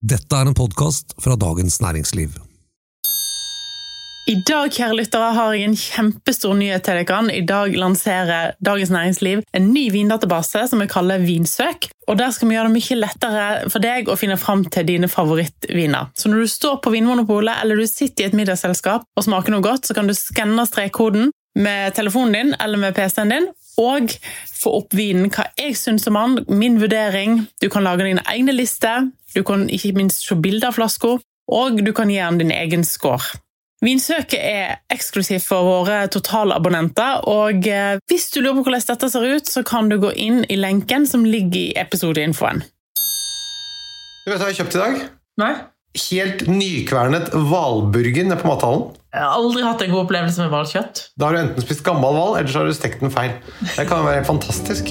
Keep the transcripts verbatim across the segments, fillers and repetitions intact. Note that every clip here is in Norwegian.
Dette er en podcast fra Dagens Næringsliv. I dag, kjære lyttere, har jeg en kjempestor nyhet til dere. I dag lanserer Dagens Næringsliv en ny vindatabase som vi kaller Vinsøk. Og der skal vi gjøre det mye lettere for deg å finne frem til dine favorittviner. Så når du står på Vinmonopolet eller du sitter i et middagsselskap og smaker noe godt, så kan du skanne strekkoden med telefonen din eller med P C-en din, og få opp vinen hva jeg synes om den, min vurdering. Du kan lage dine egne lister, du kan ikke minst se bilder av flasker, og du kan gi den din egen score. Vinsøket er eksklusivt for våre totalabonnenter, og hvis du lurer på hvordan dette ser ut, så kan du gå inn i lenken som ligger i episodeinfoen. Du vet hva jeg har kjøpt i dag? Nei? Helt nykvernet valburger nede på mathallen. Jeg har aldri hatt en god opplevelse med valkjøtt. Da har du enten spist gammel val, eller så har du stekt den feil. Det kan være helt fantastisk.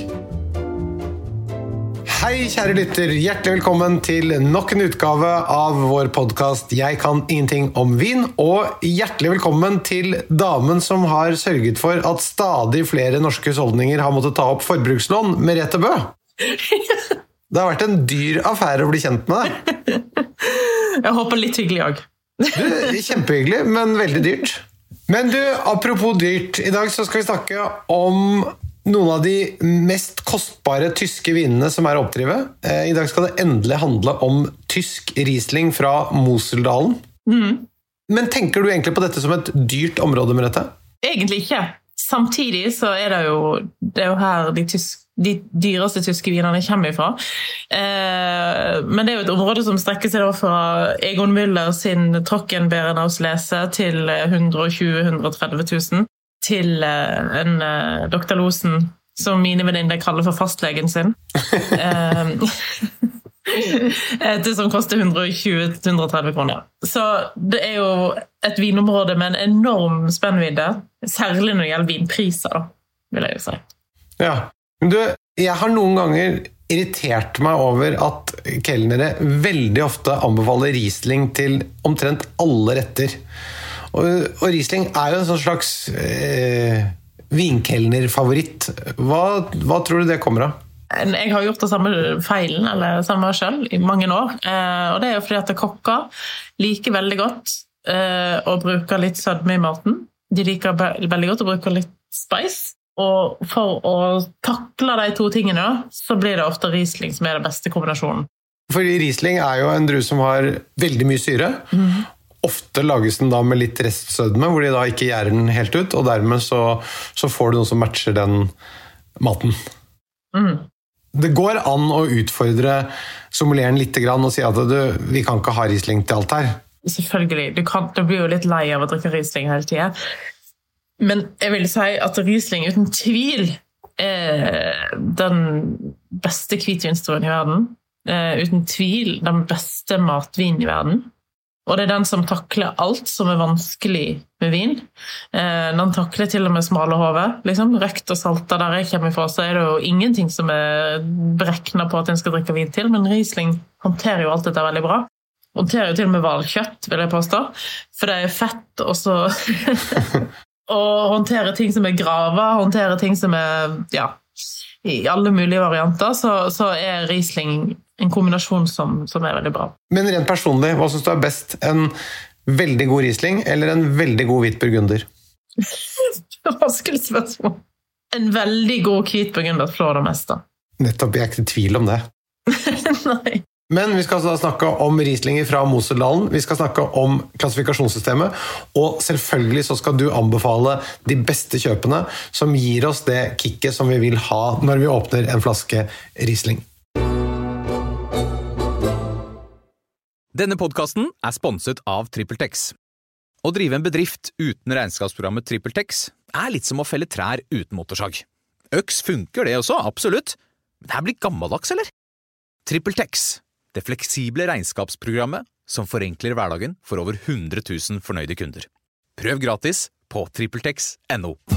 Hei, kjære lytter. Hjertelig velkommen til nok en utgave av vår podcast Jeg kan ingenting om vin, og hjertelig velkommen til damen som har sørget for at stadig flere norske husholdninger har måttet ta opp forbrukslån, Merete Bø. Det har vært en dyr affære å bli kjent med deg. Jeg håper litt hyggelig også. Du, kjempehyggelig, men veldig dyrt. Men du, apropos dyrt, i dag så skal vi snakke om noen av de mest kostbare tyske vinene som er å oppdrive. I dag skal det endelig handle om tysk Riesling fra Moseldalen. Mm. Men tenker du egentlig på dette som et dyrt område, Merete? Egentlig ikke. Samtidig så er det jo, det er jo her de, tysk, de dyreste tyske vinene kommer fra. Eh, men det er jo et område som strekker seg fra Egon Müller sin Trockenbeerenauslese til hundre og tjue til hundre og tretti tusen, til eh, en eh, doktor Losen, som mine venninner kaller for fastlegen sin. eh, det som koster hundre og tjue til hundre og tretti kroner. Så det er jo et vinområde med en enorm spennvidde, særlig når det gjelder vinpriser, da, vil jeg jo si. Ja, men du, jeg har noen ganger irritert meg over at kelnere veldig ofte anbefaler Riesling til omtrent alle retter. Og, og Riesling er jo en sånn slags eh, vinkelnerfavoritt. Hva, hva tror du det kommer av? Jeg har gjort det samme feilen, eller samme selv, i mange år. Og det er jo fordi at kokker liker veldig godt å bruke litt sødme i maten. De liker veldig godt å bruke litt spice. Og for å takle de to tingene, så blir det ofte Riesling som er den beste kombinasjonen. Fordi Riesling er jo en drue som har veldig mye syre. Mm. Ofte lages den da med litt restsødme, hvor de da ikke gjærer den helt ut, og dermed så, så får du noe som matcher den maten. Mm. Det går an å utfordre sommelieren litt grann og si at du, vi kan ikke ha Riesling til alt her. Selvfølgelig, du, kan, du blir jo litt lei av å drikke Riesling hele tiden. Men jeg vil si at Riesling uten tvil er den beste hvitvinsdruen i verden. Uten tvil den beste matvinen i verden. Og det er den som takler alt som er vanskelig med vin. Den takler til og med smale hove. Liksom. Røkt og salta der jeg kommer fra, så er det jo ingenting som er bereknet på at en skal drikke vin til, men Riesling håndterer jo alt dette veldig bra. Håndterer jo til og med valkjøtt, vil jeg påstå. For det er fett, og så... og håndterer ting som er grava, håndterer ting som er, ja, i alle mulige varianter, så, så er Riesling en kombinasjon som, som er veldig bra. Men rent personlig, hva synes du er best? En veldig god Riesling eller en veldig god hvit burgunder? Vanskelig spørsmål. En veldig god hvit burgunder slår det meste. Nettopp, jeg er ikke i tvil om det. Nei. Men vi skal da snakke om Rieslinger fra Moseldalen, vi skal snakke om klassifikasjonssystemet, og selvfølgelig så skal du anbefale de beste kjøpene som gir oss det kicket som vi vil ha når vi åpner en flaske Riesling. Denne podcasten er sponset av TrippelTex. Å drive en bedrift uten regnskapsprogrammet TrippelTex er litt som å felle trær uten motorsag. Øks funker det også, absolutt. Men det her blir gammeldags, eller? TrippelTex, det fleksible regnskapsprogrammet som forenkler hverdagen for over hundre tusen fornøyde kunder. Prøv gratis på trippeltex punktum no.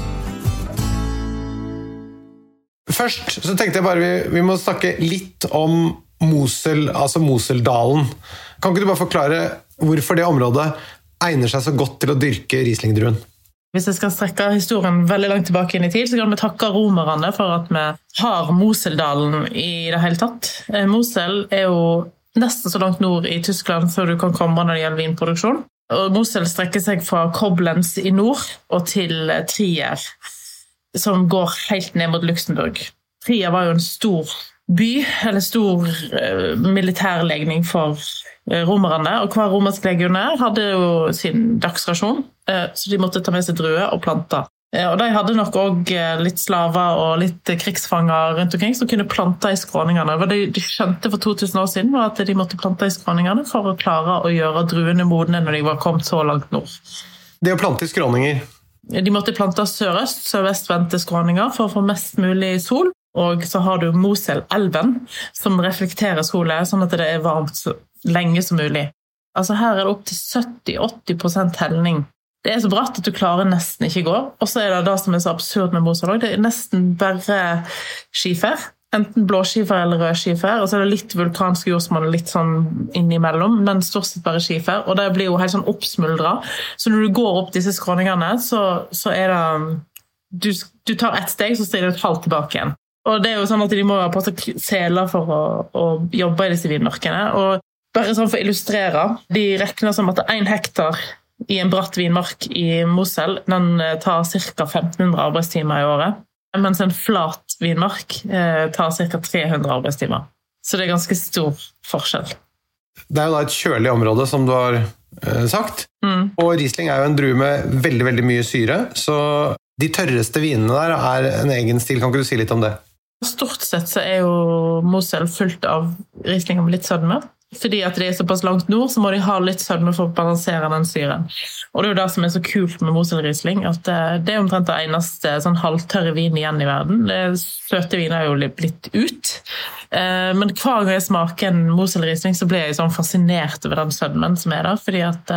Først så tenkte jeg bare vi, vi må snakke litt om Mosel, altså Moseldalen. Kan ikke du bare forklare hvorfor det området egner seg så godt til å dyrke Rieslingdruen? Hvis jeg skal strekke historien veldig langt tilbake inn i tid, så kan vi takke romerne for at vi har Moseldalen i det hele tatt. Mosel er jo nesten så langt nord i Tyskland så du kan komme når det gjelder vinproduksjon. Og Mosel strekker seg fra Koblenz i nord og til Trier, som går helt ned mot Luxemburg. Trier var jo en stor by, eller stor uh, militærlegning for uh, romerne, og hver romersk legionær hadde jo sin dagsrasjon, uh, så de måtte ta med seg druer og planter. Og de hadde nok også litt slaver og litt krigsfanger rundt omkring som kunne plante i skråningene. Hva de skjønte for to tusen år siden var at de måtte plante i skråningene for å klare å gjøre druene modne når de var kommet så langt nord. Det å plante i skråninger? De måtte plante sørøst, sørvestvendte skråninger for å få mest mulig sol. Og så har du Moselelven som reflekterer solet sånn at det er varmt så lenge som mulig. Altså her er det opp til sytti til åtti prosent helning. Det er så bratt at du klarer nesten ikke gå. Og så er det det som er så absurd med Mosel. Det er nesten bare skifer. Enten blå skifer eller rød skifer. Og så er det litt vulkansk jordsmonn litt sånn innimellom, men stort sett bare skifer. Og det blir jo helt sånn oppsmuldret. Så når du går opp disse skråningene, så, så er det... Du, du tar ett steg, så stiller du et halvt tilbake igjen. Og det er jo sånn at de må ha på seg seler for å, å jobbe i disse vinmarkene. Og bare sånn for å illustrere, de regner som at en hektar i en bratt vinmark i Mosel, den tar ca. femten hundre arbeidstimer i året, mens en flat vinmark eh, tar ca. tre hundre arbeidstimer. Så det er ganske stor forskjell. Det er jo da et kjølig område, som du har eh, sagt, mm. og Riesling er jo en drue med veldig, veldig mye syre, så de tørreste vinene der er en egen stil. Kan ikke du si litt om det? Stort sett så er jo Mosel fullt av Riesling med litt sødme. Fordi at det er såpass langt nord, så må de ha litt sødme for å balansere den syren. Og det er jo det som er så kult med Mosel Riesling, at det er omtrent det eneste sånn halvtørre vin igjen i verden. Det søte viner er jo blitt ut. Men hver gang jeg smaker en Mosel Riesling, så blir jeg sånn fascinert over den sødmen som er der, fordi at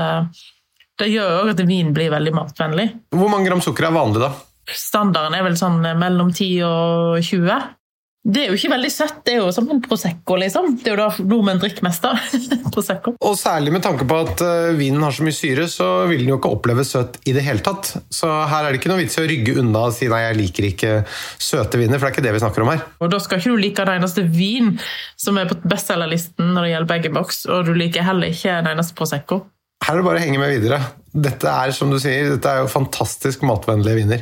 det gjør jo at vin blir veldig matvennlig. Hvor mange gram sukker er vanlig da? Standarden er vel sånn mellom ti og tjue. Det er jo ikke veldig søtt, det er jo som en Prosecco, liksom. Det er jo da nordmenn drikker mest da, Prosecco. Og særlig med tanke på at uh, vinen har så mye syre, så vil den jo ikke oppleve søt i det hele tatt. Så her er det ikke noe vits i å rygge unna og si nei, jeg liker ikke søte viner, for det er ikke det vi snakker om her. Og da skal ikke du like den eneste vin som er på bestsellerlisten når det gjelder bag-in-box, og du liker heller ikke den eneste Prosecco. Her er det bare å henge med videre. Dette er, som du sier, dette er jo fantastisk matvennlige viner.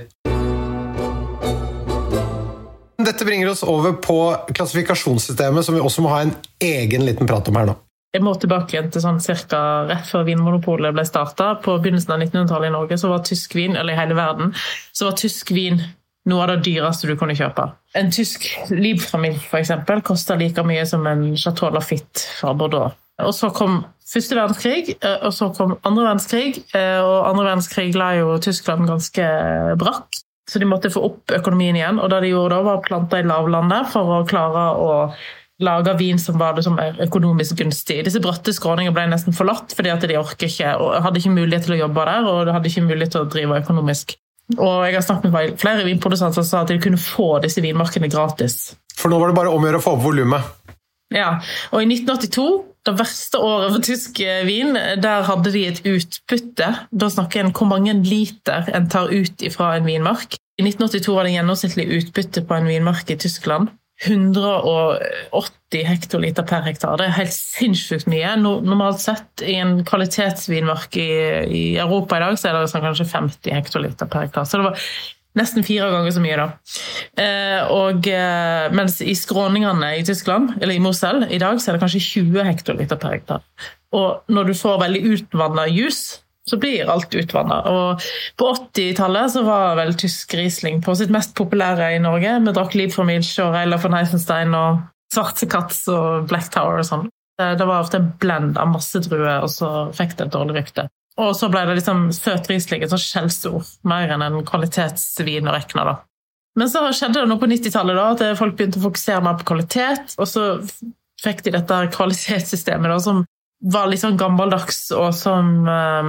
Dette bringer oss over på klassifikasjonssystemet, som vi også må ha en egen liten prat om her nå. Jeg må tilbake igjen til sånn cirka rett før vinmonopolet ble startet. På begynnelsen av nittenhundretallet i Norge, så var tysk vin, eller i hele verden, så var tysk vin noe av det dyreste du kunne kjøpe. En tysk Liebframilch, for eksempel, kostet like mye som en Chateau Lafite fra Bordeaux. Og så kom første verdenskrig, og så kom andre verdenskrig, og andre verdenskrig la jo Tyskland ganske brakk. Så de måtte få opp økonomien igjen, og det de gjorde da var å plante i lavlandet for å klare å lage vin som var det som er økonomisk gunstig. Disse bratte skråningene ble nesten forlatt, fordi at de orker ikke, og hadde ikke mulighet til å jobbe der, og de hadde ikke mulighet til å drive økonomisk. Og jeg har snakket med flere vinprodusenter som sa at de kunne få disse vinmarkene gratis. For nå var det bare om å gjøre å få opp volumet. Ja, og i nitten åttito, det verste året for tysk vin, der hadde de et utbytte. Da snakker en hvor mange liter en tar ut fra en vinmark. I nitten åttito var det gjennomsnittlig utbytte på en vinmark i Tyskland. hundre og åtti hektoliter per hektar. Det er helt sinnssykt mye. Normalt sett i en kvalitetsvinmark i, i Europa i dag, så er det sånn kanskje femti hektoliter per hektar. Så det var nesten fire ganger så mye da. Eh, og eh, mens i skråningene i Tyskland, eller i Mosel, i dag så er det kanskje tjue hektoliter per hektar. Og når du får veldig utvannet jus, så blir alt utvannet. Og på åttitallet så var vel tysk Riesling på sitt mest populære i Norge. Vi drakk Liebframilch og Reiler von Eisenstein og Schwarze Katz og Black Tower og sånn. Det var ofte en blend av masse druer, og så fikk det et dårlig rykte. Og så ble det liksom søt Riesling, et sånt skjellsord, mer enn en kvalitetsvin å rekne da. Men så skjedde det nå på nittitallet da, at folk begynte å fokusere mer på kvalitet, og så fikk de dette kvalitetssystemet da, som var litt sånn gammeldags, og som um,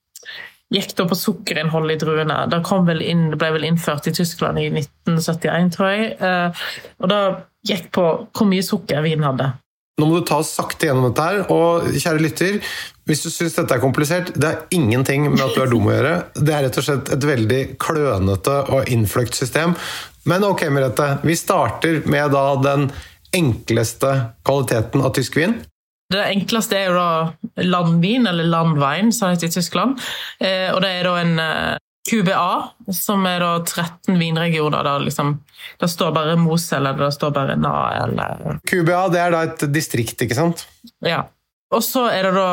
gikk da på sukkerinnhold i druene. Det kom vel inn, det ble vel innført i Tyskland i nitten syttien, tror jeg, uh, og da gikk på hvor mye sukker vin hadde. Nå må du ta oss sakte gjennom dette her, og kjære lytter, hvis du synes dette er komplisert, det er ingenting med at du er dum å gjøre. Det er rett og slett et veldig klønete og innfløkt system. Men ok, Merete, vi starter med da den enkleste kvaliteten av tysk vin. Det enkleste er jo da landvin, eller landwein, som det heter i Tyskland. Eh, og det er da en eh, Q B A, som er da tretten vinregioner. Der liksom, det står bare Mosel, eller det står bare Na, eller... Q B A, det er da et distrikt, ikke sant? Ja. Og så er det da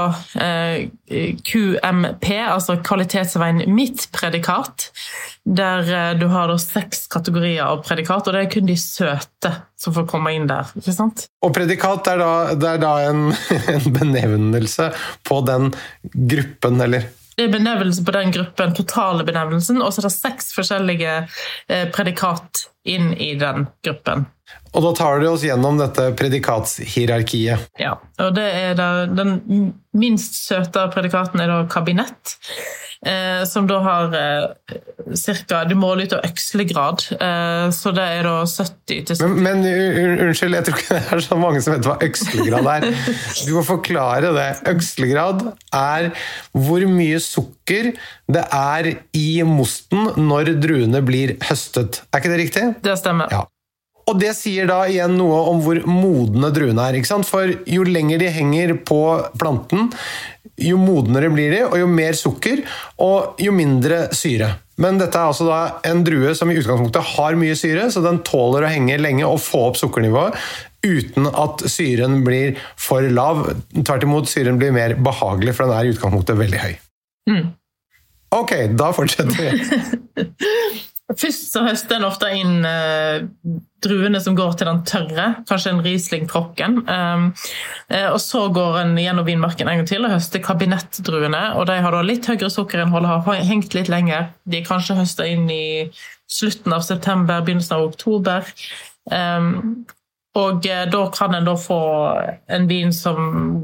eh, Q M P, altså kvalitetsveien mitt predikat, der eh, du har da seks kategorier av predikat, og det er kun de søte som får komme inn der, ikke sant? Og predikat er da, det er da en, en benevnelse på den gruppen, eller? Det er benevnelse på den gruppen, totale benevnelsen, og så er det seks forskjellige eh, predikat inn i den gruppen. Og da tar du oss gjennom dette predikatshierarkiet. Ja, og det er da, den minst søte predikaten er da kabinett, eh, som da har eh, cirka, du måler ut av økslegrad, eh, så det er da sytti til sytti. Men, men unnskyld, jeg tror ikke det er så mange som vet hva økslegrad er. Du må forklare det. Økslegrad er hvor mye sukker det er i mosten når druene blir høstet. Er ikke det riktig? Det stemmer. Ja. Og det sier da igjen noe om hvor modne druene er, ikke sant? For jo lenger de henger på planten, jo modnere blir de, og jo mer sukker, og jo mindre syre. Men dette er altså da en drue som i utgangspunktet har mye syre, så den tåler å henge lenge og få opp sukkernivået, uten at syren blir for lav. Tvert imot, syren blir mer behagelig, for den er i utgangspunktet veldig høy. Mm. Ok, da fortsetter vi. Først så høster en ofte inn eh, druene som går til den tørre, kanskje en Riesling Trocken. Um, eh, og så går en gjennom vinmarken en gang til og høster kabinettdruene, og de har da litt høyere sukkerinnhold, har hengt litt lenger. De er kanskje høstet inn i slutten av september, begynnelsen av oktober. Um, og eh, da kan en da få en vin som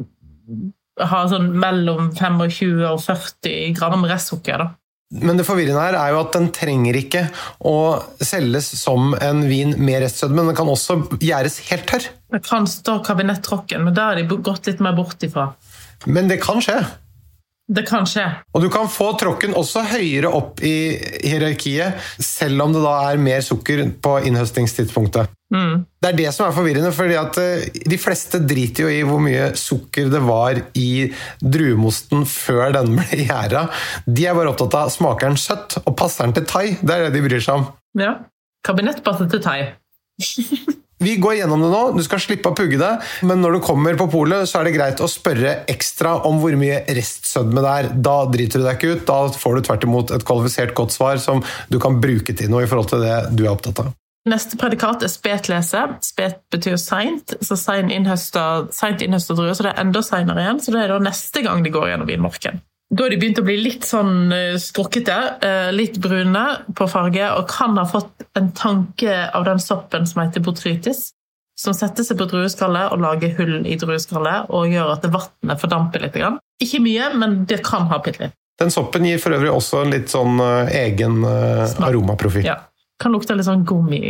har sånn mellom tjuefem og førti gram restsukker da. Men det forvirrende her er jo at den trenger ikke å selges som en vin med restsødme, men den kan også gjæres helt tørr. Det kan stå kabinettrocken, men der er de gått litt mer bort ifra. Men det kan skje. Det kan skje. Og du kan få trocken også høyere opp i hierarkiet, selv om det da er mer sukker på innhøstingstidspunktet. Mm. Det er det som er forvirrende, fordi at de fleste driter jo i hvor mye sukker det var i druemosten før den ble gjæret. De er bare opptatt av smaker den søtt, og passer den til thai. Det er det de bryr seg om. Ja, kabinett passer til thai. Vi går gjennom det nå, du skal slippe å pugge det, men når du kommer på polet, så er det greit å spørre ekstra om hvor mye restsødme det er. Da driter du deg ikke ut, da får du tvert imot et kvalifisert godt svar som du kan bruke til noe i forhold til det du er opptatt av. Neste predikat er spetlese. Spet betyr seint, så seint innhøstet, seint innhøstet drue, så det er enda senere igjen, så det er da neste gang de går gjennom vinmarken. Da har de begynt å bli litt sånn skrukkete, litt brune på farge, og kan ha fått en tanke av den soppen som heter botrytis, som setter seg på drueskallet og lager hull i drueskallet, og gjør at vannet fordamper litt. Ikke mye, men det kan ha pitt litt. Den soppen gir for øvrig også en litt sånn egen aromaprofil. Ja, kan lukte litt sånn gummi,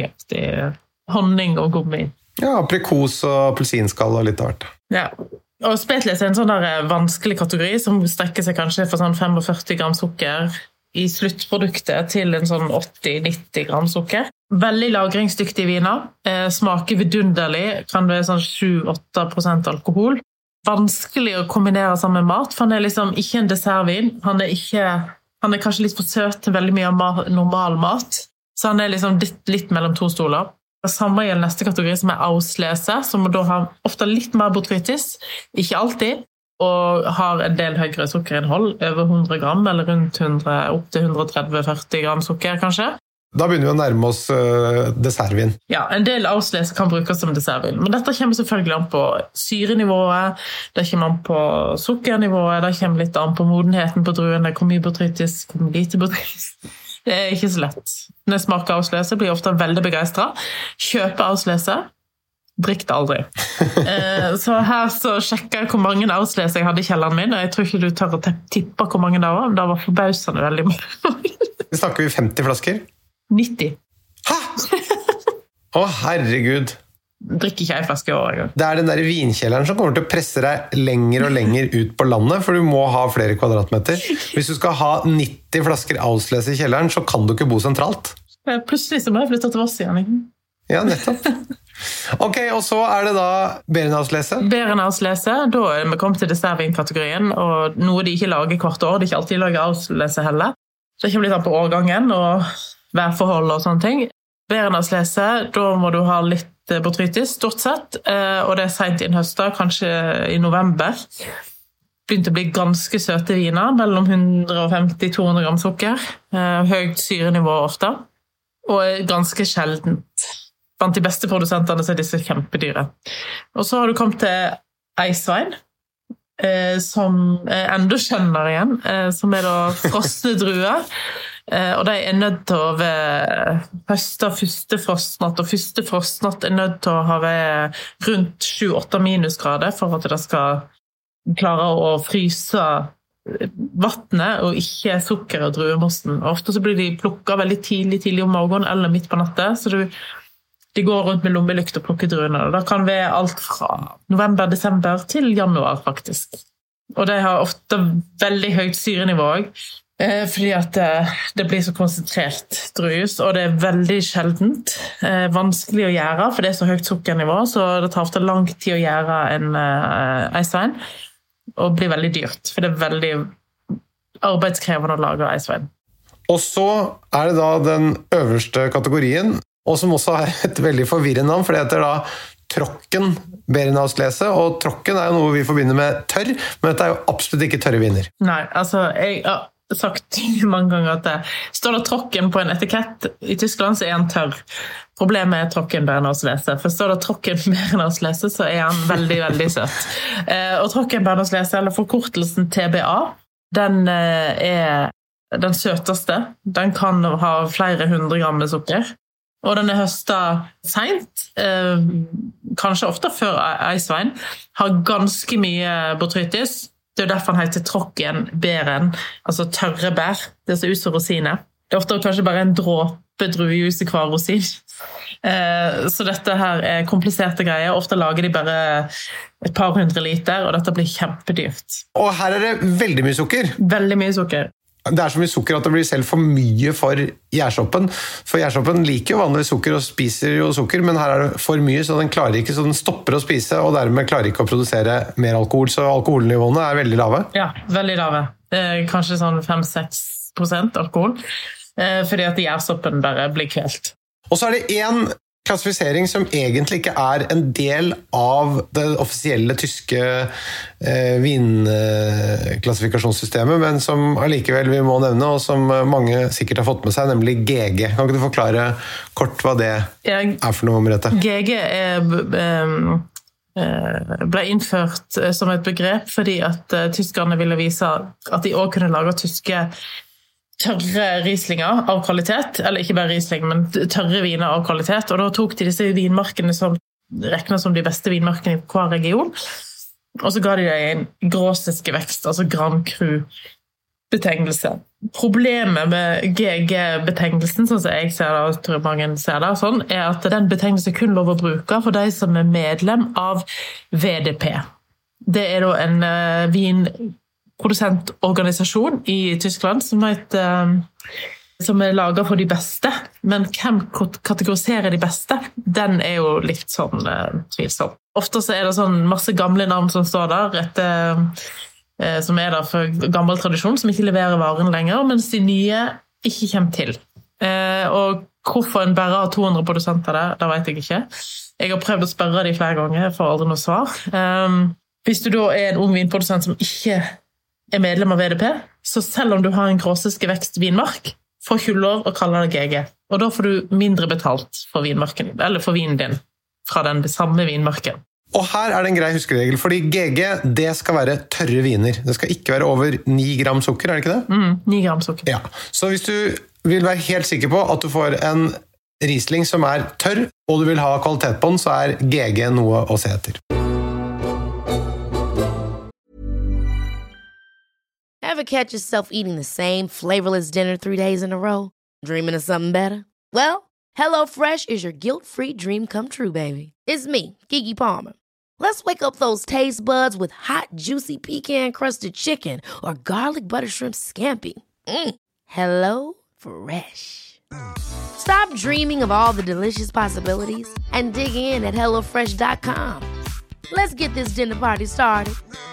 honning og gummi. Ja, aprikos og appelsinskall og litt av hvert. Ja. Og spetlese er en sånn der vanskelig kategori som strekker seg kanskje for sånn førtifem gram sukker i sluttproduktet til en sånn åtti til nitti gram sukker. Veldig lagringsdyktige viner. Eh, smaker vidunderlig. Kan det være sånn sju til åtte prosent alkohol. Vanskelig å kombinere sammen med mat, for han er liksom ikke en dessertvin. Han er, ikke, han er kanskje litt for søt til veldig mye av normal mat. Så han er liksom litt, litt mellom to stoler. Det samme gjelder neste kategori, som er auslese, som da har ofte litt mer botrytis, ikke alltid, og har en del høyere sukkerinnhold, over hundre gram, eller rundt hundre, opp til hundre tretti til førti gram sukker, kanskje. Da begynner vi å nærme oss uh, dessertvin. Ja, en del auslese kan brukes som dessertvin, men dette kommer selvfølgelig an på syrenivået, det kommer an på sukkernivået, det kommer litt an på modenheten på druen, hvor mye botrytis, hvor lite botrytis. Det er ikke så lett. Når jeg smaker auslese, blir jeg ofte veldig begeistret. Kjøper auslese, drikk det aldri. eh, så her så sjekker jeg hvor mange auslese jeg hadde i kjelleren min, og jeg tror ikke du tør å tippe hvor mange det var, men det var forbausende veldig mange. Snakker vi femti flasker? nitti. Hæ? Å, herregud. Drikker ikke en flaske i år. Det er den der vinkjelleren som kommer til å presse deg lenger og lenger ut på landet, for du må ha flere kvadratmeter. Hvis du skal ha nitti flasker auslese i kjelleren, så kan du ikke bo sentralt. Plutselig så må jeg flytte til Voss igjen. Ja, nettopp. Ok, og så er det da Berenauslese. Berenauslese, da er vi kommet til dessertvinkategorien, og noe de ikke lager hvert år, de ikke alltid lager auslese heller. Så det kommer litt an på årgangen og værforhold og sånne ting. Berenauslese, da må du ha litt botrytis, stort sett, og det er sent i en høst, kanskje i november. Begynte å bli ganske søte viner, mellom hundre og femti til to hundre gram sukker, høyt syrenivå ofte, og ganske sjeldent. Blant de beste produsentene så er disse kjempedyre. Og så har du kommet til eisvein, eh, som er enda skjønnere igjen, eh, som er da frosne druer. Eh, og de er nødt til å være høste første frostnatt, og første frostnatt er nødt til å ha vært rundt sju til åtte minusgrader for at det skal klare å fryse vattnet og ikke sukker og druemosten. Ofte så blir de plukket veldig tidlig, tidlig om morgenen eller midt på natten, så du, de går rundt med lommelykt og plukker druene. Det kan være alt fra november, desember til januar faktisk. Og de har ofte veldig høyt syrenivå også, fordi at det blir så konsentrert drujus, og det er veldig sjeldent, vanskelig å gjøre, for det er så høyt sukkernivå, så det tar ofte lang tid å gjøre en eisvein, og blir veldig dyrt, for det er veldig arbeidskrevende å lage eisvein. Og så er det da den øverste kategorien, og som også er et veldig forvirrende navn, for det heter da Trocken Berenauslese, og Trocken er jo noe vi forbinder med tørr, men dette er jo absolutt ikke tørre viner. Nei, altså, jeg har sagt mange ganger at det står det Trocken på en etikett i Tyskland, så er han tørr. Problemet er Trocken Berenauslese, for står det Trocken Berenauslese, så er han veldig, veldig søt. Og Trocken Berenauslese, eller forkortelsen T B A, den er den søteste. Den kan ha flere hundre gram med sukker. Og den er høstet sent, eh, kanskje ofte før eisvein, har ganske mye botrytis. Det er derfor han heter Trocken Beren, altså tørre bær. Det ser ut som rosiner. Det er ofte kanskje bare en dråpe druejus i hver rosin. Eh, så dette her er kompliserte greier. Ofte lager de bare et par hundre liter, og dette blir kjempedyrt. Og her er det veldig mye sukker. Veldig mye sukker. Det er så mye sukker at det blir selv for mye for gjærsoppen. For gjærsoppen liker jo vanligvis sukker og spiser jo sukker, men her er det for mye, så den klarer ikke, så den stopper å spise, og dermed klarer ikke å produsere mer alkohol, så alkoholnivåene er veldig lave. Ja, veldig lave. Det er kanskje sånn fem til seks prosent alkohol, fordi at gjærsoppen bare blir kvelt. Og så er det en klassifisering som egentlig ikke er en del av det offisielle tyske eh, vinklassifikasjonssystemet, men som allikevel vi må nevne, og som mange sikkert har fått med seg, nemlig G G. Kan ikke du forklare kort hva det er for noe, Merete? G G er, ble innført som et begrep fordi at tyskerne ville vise at de også kunne lage tyske tørre rislinger av kvalitet, eller ikke bare risling, men tørre viner av kvalitet, og da tok de disse vinmarkene som regnet som de beste vinmarkene i hver region, og så ga de det en gråsiske vekst, altså Grand Cru-betegnelse. Problemet med G G-betegnelsen, sånn som jeg ser det, og tror mange ser det, sånn, er at den betegnelsen kun lov å bruke for de som er medlem av V D P. Det er da en uh, vin produsentorganisasjon i Tyskland som, heter, som er laget for de beste, men hvem kategoriserer de beste? Den er jo litt sånn uh, tvilsom. Ofte så er det sånn masse gamle navn som står der, etter, uh, som er der for gammel tradisjon, som ikke leverer varen lenger, mens de nye ikke kommer til. Uh, og hvorfor en bare har to hundre produsenter der, det vet jeg ikke. Jeg har prøvd å spørre de flere ganger, jeg får aldri noe svar. Um, hvis du da er en ung vinprodusent som ikke er medlem av V D P, så selv om du har en gråsiske vekst vinmark, får ikke lov å kalle det G G. Og da får du mindre betalt for vinmarken, eller for vinen din, fra den samme vinmarken. Og her er det en grei huskeregel, fordi G G, det skal være tørre viner. Det skal ikke være over ni gram sukker, er det ikke det? Mm, ni gram sukker. Ja, så hvis du vil være helt sikker på at du får en Riesling som er tørr, og du vil ha kvalitet på den, så er G G noe å se etter. Ever catch yourself eating the same flavorless dinner three days in a row? Dreaming of something better? Well, HelloFresh is your guilt-free dream come true, baby. It's me, Keke Palmer. Let's wake up those taste buds with hot, juicy pecan-crusted chicken or garlic butter shrimp scampi. Mm. Hello Fresh. Stop dreaming of all the delicious possibilities and dig in at hello fresh dot com. Let's get this dinner party started.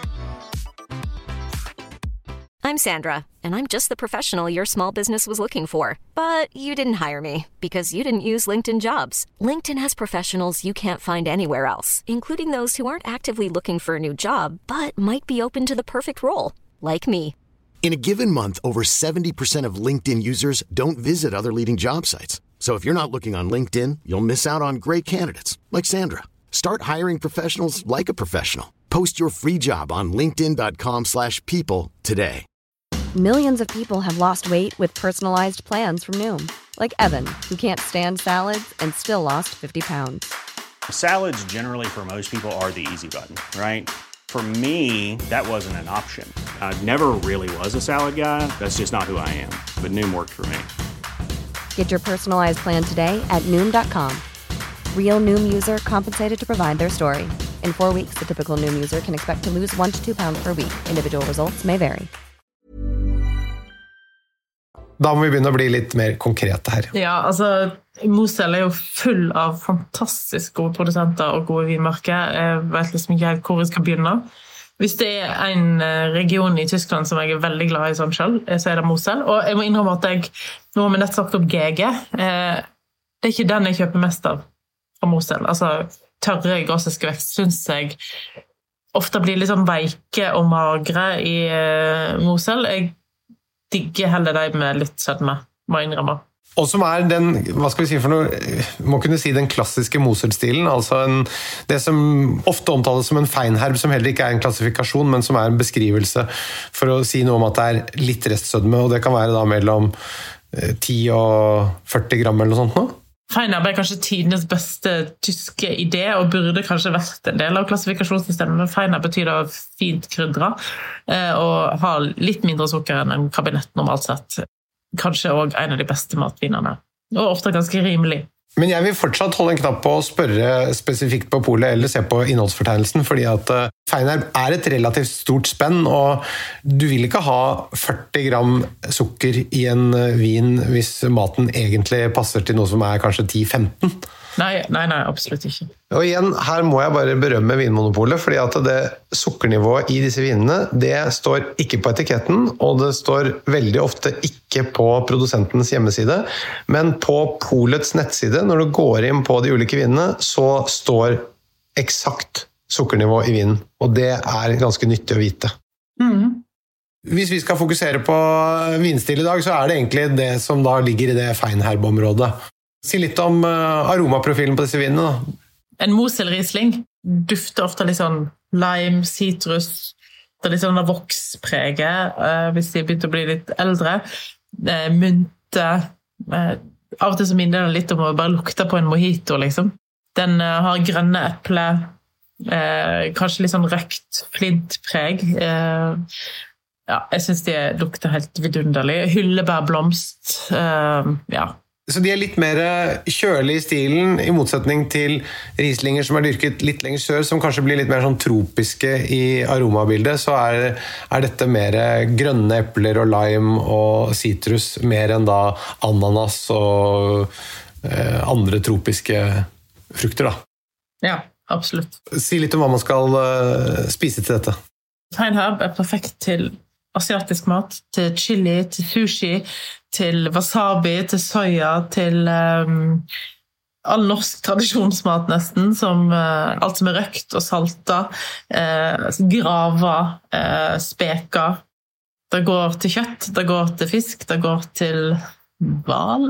I'm Sandra, and I'm just the professional your small business was looking for. But you didn't hire me because you didn't use LinkedIn Jobs. LinkedIn has professionals you can't find anywhere else, including those who aren't actively looking for a new job, but might be open to the perfect role, like me. In a given month, over seventy percent of LinkedIn users don't visit other leading job sites. So if you're not looking on LinkedIn, you'll miss out on great candidates, like Sandra. Start hiring professionals like a professional. Post your free job on linkedin dot com slash people today. Millions of people have lost weight with personalized plans from Noom. Like Evan, who can't stand salads and still lost fifty pounds. Salads generally for most people are the easy button, right? For me, that wasn't an option. I never really was a salad guy. That's just not who I am. But Noom worked for me. Get your personalized plan today at Noom dot com. Real Noom user compensated to provide their story. In four weeks, the typical Noom user can expect to lose one to two pounds per week. Individual results may vary. Da må vi begynne å bli litt mer konkrete her. Ja, altså, Mosel er jo full av fantastisk gode produsenter og gode vinmarker. Jeg vet liksom ikke helt hvor vi skal begynne. Hvis det er en region i Tyskland som jeg er veldig glad i sånn selv, så er det Mosel. Og jeg må innrømme at jeg, nå har vi nett sagt opp G G, det er ikke den jeg kjøper mest av fra Mosel. Altså, tørre grossiske vekst synes jeg ofte blir litt sånn veike og magre i Mosel. Jeg digger heller de med litt sødme, må jeg innrømme. Og som er den, hva skal vi si for noe, må kunne si den klassiske Mosel-stilen, altså en, det som ofte omtales som en feinherb, som heller ikke er en klassifikasjon, men som er en beskrivelse for å si noe om at det er litt restsødme, og det kan være da mellom ti og førti gram eller noe sånt nå. Feinherb er kanskje tidenes beste tyske idé, og burde kanskje vært en del av klassifikasjonssystemet, men feinherb betyr da fint krydra, og har litt mindre sukker enn en kabinett normalt sett. Kanskje også en av de beste matvinene, og ofte ganske rimelig. Men jeg vil fortsatt holde en knapp på å spørre spesifikt på polet, eller se på innholdsfortegnelsen, fordi at feinherb er et relativt stort spenn, og du vil ikke ha førti gram sukker i en vin hvis maten egentlig passer til noe som er kanskje ti til femten. Nei, nei, nei, absolutt ikke. Og igjen, her må jeg bare berømme Vinmonopolet, fordi at det sukkernivået i disse vinene, det står ikke på etiketten, og det står veldig ofte ikke på produsentens hjemmeside, men på Polets nettside, når du går inn på de ulike vinene, så står eksakt sukkernivå i vinen, og det er ganske nyttig å vite. Mhm. Hvis vi skal fokusere på vinstil i dag, så er det egentlig det som da ligger i det feinherb-området. Si litt om aromaprofilen på disse vinene da. En Mosel-riesling dufter ofte litt sånn lime, citrus, det er litt sånn vokspreget, hvis de begynte å bli litt eldre. Mynte, av og til så minner det litt om å bare lukte på en mojito, liksom. Den har grønne eple, kanskje litt sånn røkt flintpreg. Ja, jeg synes de lukter helt vidunderlig. Hyllebærblomst, ja. Så de er litt mer kjølige i stilen, i motsetning til rieslinger som er dyrket litt lenger sør, som kanskje blir litt mer sånn tropiske i aromabildet, så er, er dette mer grønne epler og lime og citrus, mer enn da ananas og eh, andre tropiske frukter da. Ja, absolutt. Si litt om hva man skal uh, spise til dette. Feinherb er perfekt til asiatisk mat, til chili, til sushi, til wasabi, til soya, til um, all norsk tradisjonsmat nesten, som uh, alt som er røkt og salta, uh, grava, uh, speka. Det går til kjøtt, det går til fisk, det går til hval,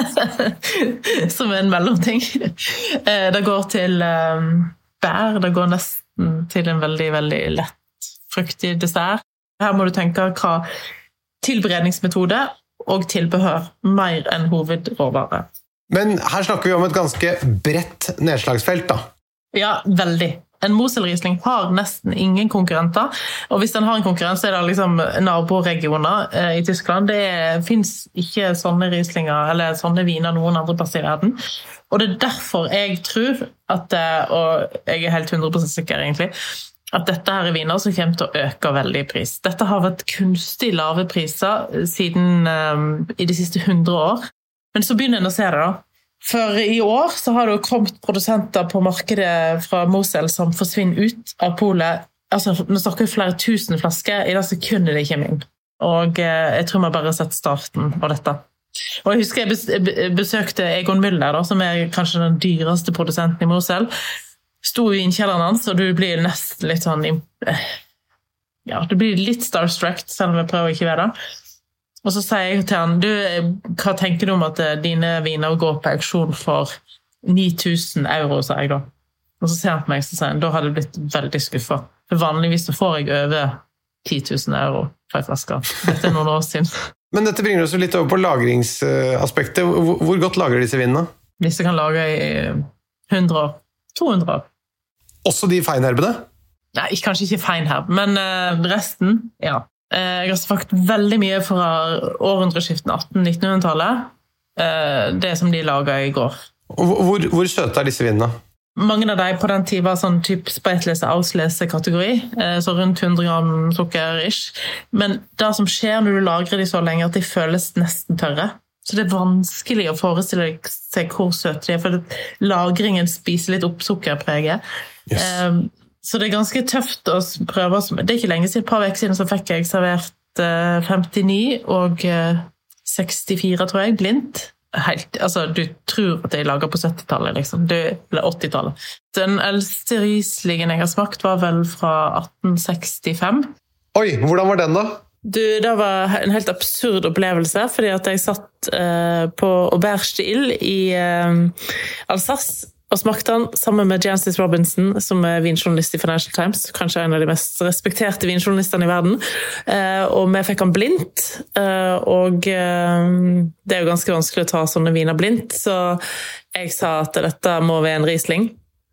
som er en mellomting. Uh, det går til um, bær, det går nesten til en veldig, veldig lett fruktig dessert. Her må du tenke hva tilberedningsmetode og tilbehør mer enn hovedråvare. Men her snakker vi om et ganske bredt nedslagsfelt da. Ja, veldig. En Mosel-riesling har nesten ingen konkurrenter, og hvis den har en konkurrent så er det liksom naboregioner eh, i Tyskland. Det finnes ikke sånne rieslinger eller sånne viner noen andre plass i verden. Og det er derfor jeg tror at, og jeg er helt hundre prosent sikker egentlig, at dette her er viner som kommer til å øke veldig i pris. Dette har vært kunstig lave priser siden um, i de siste hundre år. Men så begynner en å se det da. For i år så har det jo kommet produsenter på markedet fra Mosel som forsvinner ut av polet. Altså, nå snakker vi flere tusen flasker i det sekundet det kommer inn. Og eh, jeg tror man bare har sett starten av dette. Og jeg husker jeg besøkte Egon Müller, da, som er kanskje den dyreste produsenten i Mosel. Sto i innkjelleren hans, og du blir nesten litt sånn... Ja, du blir litt starstruck, selv om jeg prøver ikke å være det. Og så sier jeg til han, du, hva tenker du om at dine viner går på auksjon for ni tusen euro, sa jeg da. Og så ser han på meg, så sier han, da hadde jeg blitt veldig skuffet. For vanligvis så får jeg over ti tusen euro på en flaske. Dette er noen år siden. Men dette bringer oss litt over på lagringsaspektet. Hvor, hvor godt lagrer disse vinene? Disse kan lagre i hundre år, to hundre år. Også de feinherbene? Nei, kanskje ikke feinherb, men uh, resten, ja. Jeg har sagt veldig mye fra århundreskiften atten-nittenhundretallet. Det som de laget i går. Hvor, hvor søte er disse vinene? Mange av dem på den tid var sånn typ speitlese-auslese-kategori, så rundt hundre gram sukker-ish. Men det som skjer når du lagrer de så lenge, at de føles nesten tørre. Så det er vanskelig å forestille seg hvor søte de er, for lagringen spiser litt opp sukkerpreget. Yes. Um, Så det er ganske tøft å prøve. Det er ikke lenge siden, et par veker siden så fikk jeg servert femtini og sekstifire, tror jeg, blindt. Helt, altså, du tror at jeg lager på syttitallet, liksom. Det, eller åttitallet. Den eldste Rieslingen jeg har smakt var vel fra atten sekstifem. Oi, hvordan var den da? Du, det var en helt absurd opplevelse, fordi at jeg satt uh, på Auberge d'Ille i uh, Alsace, og smakte han sammen med Jancis Robinson, som er vinjournalist i Financial Times, kanskje en av de mest respekterte vinjournalistene i verden. Eh, og vi fikk han blindt, eh, og eh, det er jo ganske vanskelig å ta sånne viner blindt, så jeg sa at dette må være en Riesling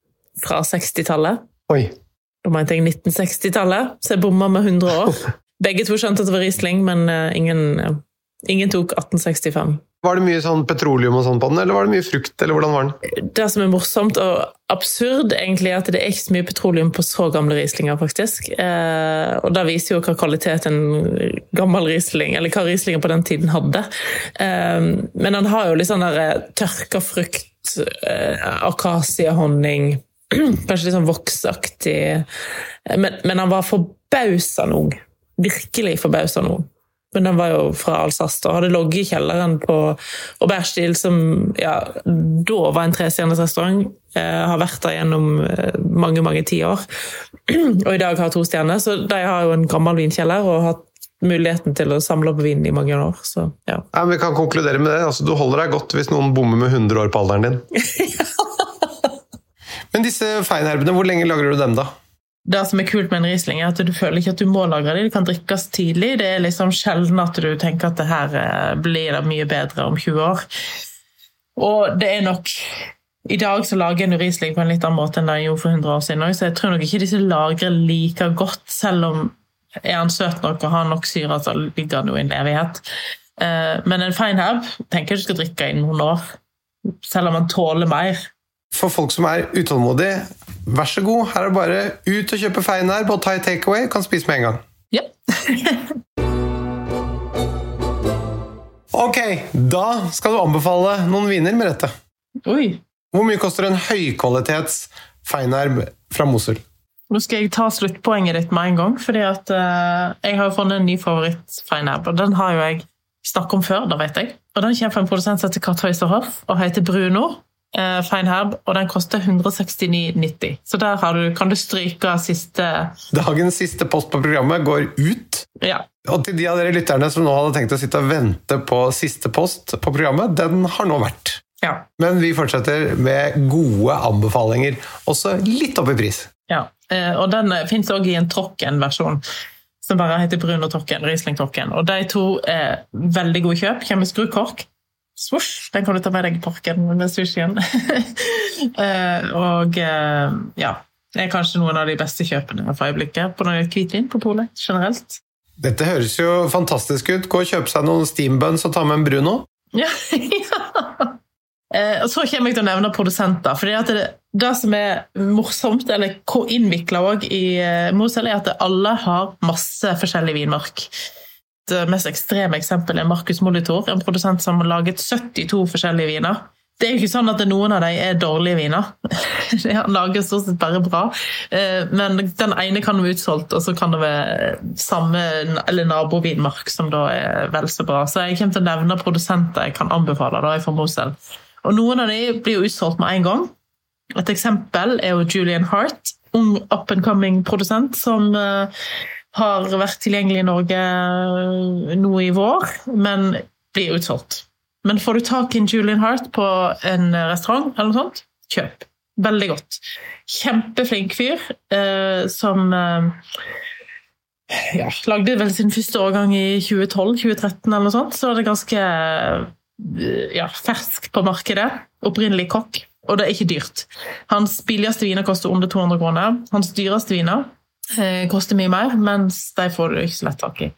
fra sekstitallet. Oi. Da mente jeg nitten sekstitallet, så jeg bomma med hundre år. Begge to skjønte at det var Riesling, men eh, ingen, eh, ingen tok atten sekstifem. Var det mye sånn petroleum og sånn på den, eller var det mye frukt, eller hvordan var den? Det som er morsomt og absurd egentlig er at det er ikke så mye petroleum på så gamle Rieslinger faktisk. Eh, og da viser jo hva kvalitet en gammel Riesling, eller hva Rieslinger på den tiden hadde. Eh, men han har jo litt sånn der tørka frukt, eh, akasia-honning, kanskje litt sånn voksaktig. Men, men han var forbausende ung. Virkelig forbausende ung. Men den var jo fra Alsace og hadde logget i kjelleren på Auberge d'Ille, som ja, da var en trestjerners restaurant, eh, har vært der gjennom mange, mange ti år, og i dag har to stjerner, så de har jo en gammel vinkjeller og har hatt muligheten til å samle opp vin i mange år. Så, ja. Ja, vi kan konkludere med det, altså, du holder deg godt hvis noen bommer med hundre år på alderen din. Men disse feinherbene, hvor lenge lager du dem da? Det som er kult med en Riesling er at du føler ikke at du må lagre det, det kan drikkes tidlig, det er liksom sjelden at du tenker at det her blir det mye bedre om tjue år. Og det er nok, i dag så lager en Riesling på en litt annen måte enn det jeg gjorde for hundre år siden, så jeg tror nok ikke disse lagrer like godt, selv om er han søt nok og har nok syre, så ligger han jo i en evighet. Men en feinherb tenker jeg du skal drikke i noen år, selv om han tåler mer. For folk som er utålmodige, vær så god, her er bare ut og kjøpe feinherb og ta i takeaway, kan spise med en gang. Ja. Ok, da skal du anbefale noen viner med dette. Oi. Hvor mye koster en høykvalitets feinherb fra Mosel? Nå skal jeg ta sluttpoenget ditt med en gang, fordi at uh, jeg har funnet en ny favoritt feinherb, og den har jo jeg snakket om før, da vet jeg. Og den kommer fra en produsent som heter Karthøysterhoff, og heter Bruno. Uh, feinherb, og den koster one hundred sixty-nine ninety. Så der har du, kan du stryke siste... Dagens siste post på programmet går ut. Ja. Og til de av dere lytterne som nå hadde tenkt å sitte og vente på siste post på programmet, den har nå vært. Ja. Men vi fortsetter med gode anbefalinger, også litt opp i pris. Ja, uh, og den finnes også i en Trocken-versjon, som bare heter Bruno Trocken, Riesling Trocken. Og de to er veldig gode kjøp, kommer med skrukork. Swosh, den kan du ta med deg i parken med sushien. uh, og uh, ja, det er kanskje noen av de beste kjøpene for øyeblikket på noe hvitvin på polet, generelt. Dette høres jo fantastisk ut. Gå og kjøpe seg noen steambuns og ta med en Bruno. Ja, ja. Uh, og så kommer jeg til å nevne produsenter, fordi at det, det som er morsomt, eller innviklet også i uh, Mosel, er at alle har masse forskjellige vinmark. Det mest ekstreme eksempelet er Marcus Molitor, en produsent som har laget syttito forskjellige viner. Det er jo ikke sånn at noen av dem er dårlige viner. Han lager stort sett bare bra. Men den ene kan være utsolgt, og så kan det være samme eller nabovinmark som da er vel så bra. Så jeg kommer til å nevne produsenter jeg kan anbefale da fra Mosel. Og noen av dem blir jo utsolgt med en gang. Et eksempel er jo Julian Hart, ung up-and-coming produsent som har vært tilgjengelig i Norge nå i vår, men blir utsolgt. Men får du tak i en Julian Hart på en restaurant eller noe sånt, kjøp. Veldig godt. Kjempeflink fyr, eh, som eh, ja, lagde vel sin første årgang i tjue tolv tjue tretten eller noe sånt, så er det ganske ja, fersk på markedet. Opprinnelig kokk, og det er ikke dyrt. Hans billigste viner koster under to hundre kroner. Hans dyreste viner eh, koster mye mer, mens de får du ikke så lett tak i.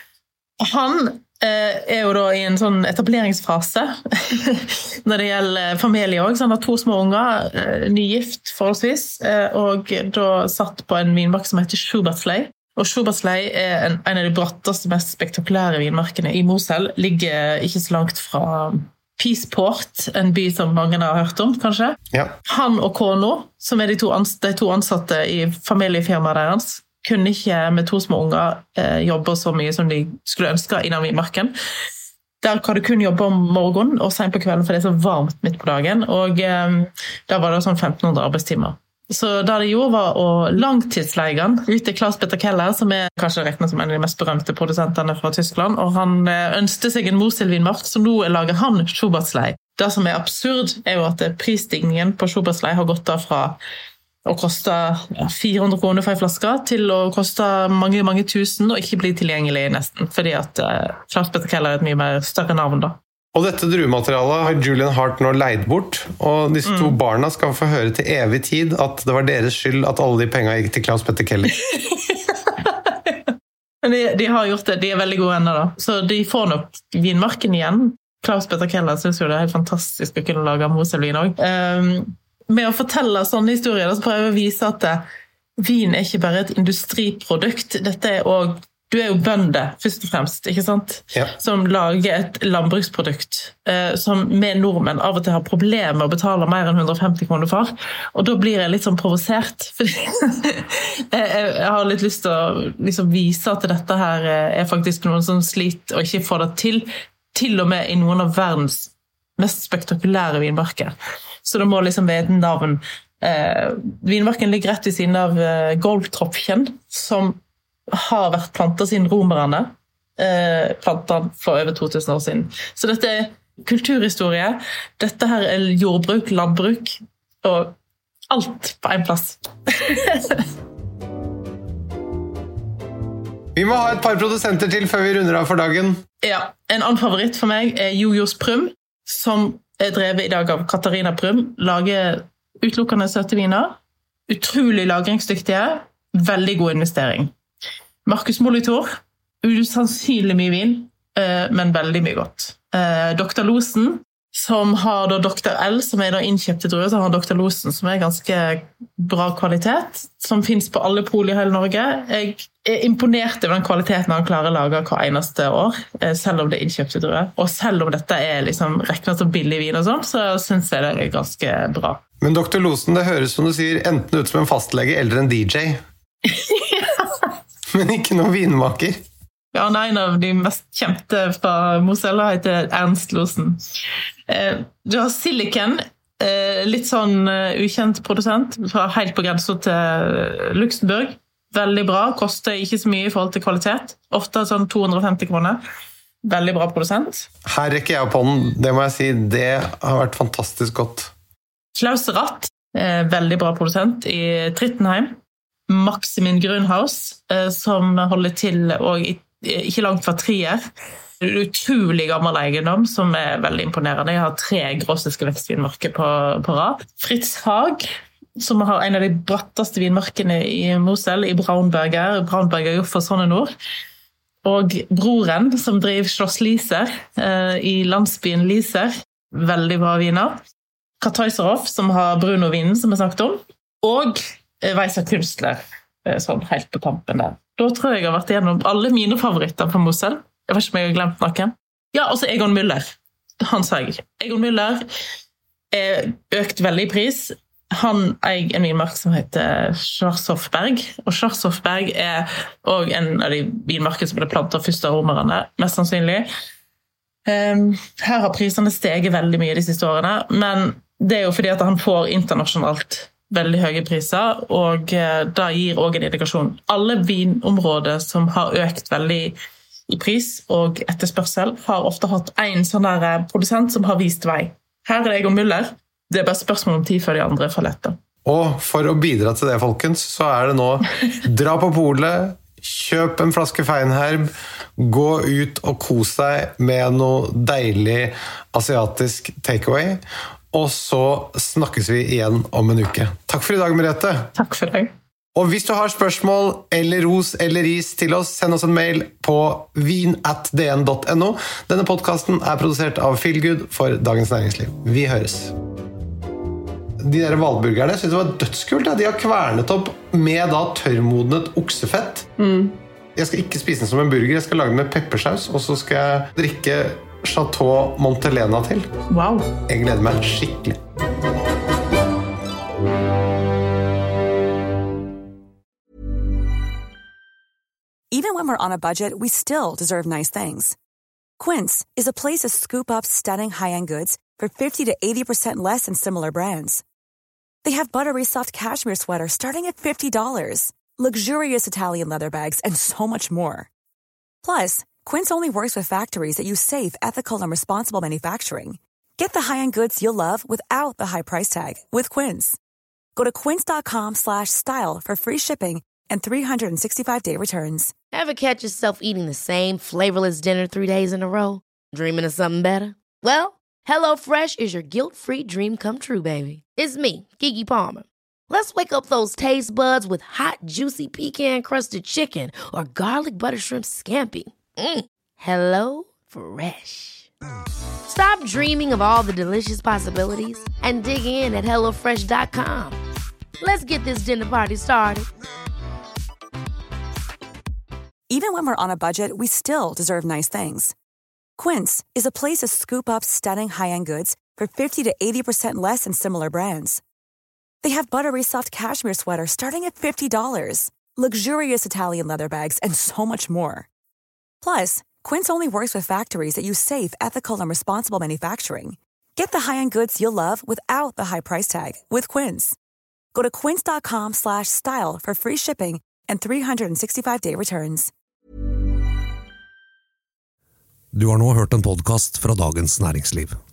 Han er jo da i en sånn etableringsfase når det gjelder familie også. Så han har to små unger, nygift forholdsvis, og da satt på en vinmark som heter Schubertsley. Og Schubertsley er en, en av de bratteste, mest spektakulære vinmarkene i Mosel. Ligger ikke så langt fra Peaceport, en by som mange har hørt om, kanskje. Ja. Han og kona, som er de to, ans- de to ansatte i familiefirmaet deres, kunne ikke med to små unger eh, jobbe så mye som de skulle ønske innan vinmarken. Der kan du kun jobbe om morgenen og sent på kvelden, for det er så varmt midt på dagen, og eh, der var det sånn femten hundre arbeidstimer. Så det de gjorde var å langtidsleie ut til Klaus-Peter Keller, som er kanskje regnet som en av de mest berømte produsentene fra Tyskland, og han eh, ønsket seg en Mosel-vinmark, så nå lager han Schubertsley. Det som er absurd er jo at prisstigningen på Schubertsley har gått da fra å koste fire hundre kroner for en flaske til å koste mange, mange tusen og ikke bli tilgjengelig nesten, fordi at uh, Klaus-Peter Keller er et mye mer større navn da. Og dette druematerialet har Julian Hart nå leid bort, og disse to mm. barna skal få høre til evig tid at det var deres skyld at alle de pengene gikk til Klaus-Peter Keller. de, de har gjort det, de er veldig gode ennå da, så de får nok vinmarken igjen. Klaus-Peter Keller synes jo det er helt fantastisk å kunne lage Mosel-vin også. Um, Med å fortelle sånne historier, så prøver jeg å vise at det, vin er ikke bare et industriprodukt. Dette er også, du er jo bønde, først og fremst, ikke sant? Ja. Som lager et landbruksprodukt, eh, som med nordmenn av og til har problemer med å betale mer enn hundre og femti kroner for. Og da blir jeg litt sånn provosert, fordi jeg har litt lyst til å liksom vise at dette her er faktisk noen som sliter og ikke får det til, til og med i noen av verdens mest spektakulære vinmarker. Så det må liksom være et navn. Eh, vinmarken ligger rett ved siden av eh, Goldtropfen, som har vært plantet siden romerne. Eh, plantet for over to tusen år siden. Så dette er kulturhistorie. Dette her er jordbruk, landbruk, og alt på en plass. Vi må ha et par produsenter til før vi runder av for dagen. Ja, en annen favoritt for meg er Jojos Prum, som er drevet i dag av Katarina Prum, lager utelukkende søte viner, utrolig lagringsdyktige, veldig god investering. Marcus Molitor, usannsynlig mye vin, men veldig mye godt. doktor Losen, som har da doktor L, som er da innkjøpte druer, så har doktor Losen, som er ganske bra kvalitet, som finnes på alle pol i hele Norge. Jeg er imponert over den kvaliteten han klarer å lage hver eneste år, selv om det er innkjøpte druer. Og selv om dette er liksom regnet som billig vin og sånn, så synes jeg det er ganske bra. Men doktor Losen, det høres som du sier, enten ut som en fastlege eller en D J. Men ikke noen vinmaker. Ja, han er en av de mest kjente fra Mosel, heter Ernst Losen. Eh, du har Silicon, eh, litt sånn uh, ukjent produsent, helt på grensen til Luxembourg. Veldig bra, koster ikke så mye i forhold til kvalitet. Ofte sånn to hundre og femti kroner. Veldig bra produsent. Her rekker jeg på den, det må jeg si, det har vært fantastisk godt. Klaus Ratt, eh, veldig bra produsent i Trittenheim. Maximin Grunhaus, eh, som holder til og i ikke langt fra Trier. Utrolig gammel eiendom som er veldig imponerende. Jeg har tre grossiske vekstvinmarker på, på rad. Fritz Haag, som har en av de bratteste vinmarkene i Mosel, i Braunberger. Braunberger er jo for sånne nord. Og broren, som driver Schloss Lieser eh, i landsbyen Lieser. Veldig bra viner. Karteuserhoff, som har Bruno-vinen, som jeg snakket om. Og eh, Weiser Kunstler, eh, sånn helt på tampen der. Da tror jeg jeg har vært igjennom alle mine favoritter på Mosel. Jeg vet ikke om jeg har glemt noen. Ja, også Egon Müller. Han sa jeg. Egon Müller er økt veldig i pris. Han eier en vinmark som heter Schwarzhofberg, og Schwarzhofberg er også en av de vinmarkene som ble plantet først av romerne, mest sannsynlig. Um, her har prisene steget veldig mye de siste årene, men det er jo fordi at han får internasjonalt veldig høye priser, og uh, da gir også en indikasjon. Alle vinområder som har økt veldig i pris og etterspørsel har ofte hatt en sånn der produsent som har vist vei. Her er det Egon Müller. Det er bare spørsmål om tid før de andre faller etter. Og for å bidra til det, folkens, så er det nå dra på polet, kjøp en flaske Feinherb, gå ut og kos deg med noe deilig asiatisk takeaway, og så snakkes vi igjen om en uke. Takk for i dag, Merete. Takk for deg. Og hvis du har spørsmål eller ros eller ris til oss, send oss en mail på vin at d n punktum n o. Denne podcasten er produsert av Feelgood for Dagens Næringsliv. Vi høres. De der valburgerne, jeg synes det var dødskult. De har kvernet opp med da tørrmodnet oksefett. Mm. Jeg skal ikke spise den som en burger, jeg skal lage den med peppersaus, og så skal jeg drikke Chateau Montelena til. Wow. Jeg gleder meg skikkelig. Even when we're on a budget, we still deserve nice things. Quince is a place to scoop up stunning high-end goods for fifty to eighty percent less than similar brands. They have buttery soft cashmere sweaters starting at fifty dollars, luxurious Italian leather bags, and so much more. Plus, Quince only works with factories that use safe, ethical, and responsible manufacturing. Get the high-end goods you'll love without the high price tag with Quince. Go to quince.com slash style for free shipping and three sixty-five day returns. Ever catch yourself eating the same flavorless dinner three days in a row? Dreaming of something better? Well, HelloFresh is your guilt-free dream come true, baby. It's me, Keke Palmer. Let's wake up those taste buds with hot, juicy pecan-crusted chicken or garlic butter shrimp scampi. Mm. Hello Fresh. Stop dreaming of all the delicious possibilities and dig in at hello fresh dot com. Let's get this dinner party started. Even when we're on a budget, we still deserve nice things. Quince is a place to scoop up stunning high-end goods for fifty to eighty percent less than similar brands. They have buttery soft cashmere sweaters starting at fifty dollars, luxurious Italian leather bags, and so much more. Plus, Quince only works with factories that use safe, ethical, and responsible manufacturing. Get the high-end goods you'll love without the high price tag with Quince. Go to quince.com slash style for free shipping and three sixty-five day returns. Du har nå hørt en podcast fra Dagens Næringsliv.